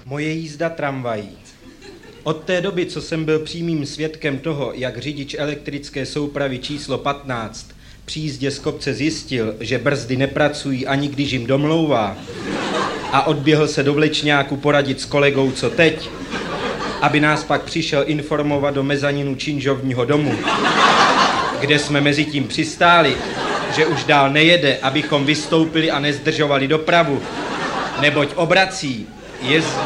Moje jízda tramvají. Od té doby, co jsem byl přímým svědkem toho, jak řidič elektrické soupravy číslo 15 při jízdě z kopce zjistil, že brzdy nepracují ani když jim domlouvá, a odběhl se do vlečňáku poradit s kolegou, co teď, aby nás pak přišel informovat do mezaninu činžovního domu, kde jsme mezi tím přistáli, že už dál nejede, abychom vystoupili a nezdržovali dopravu, neboť obrací, jezdí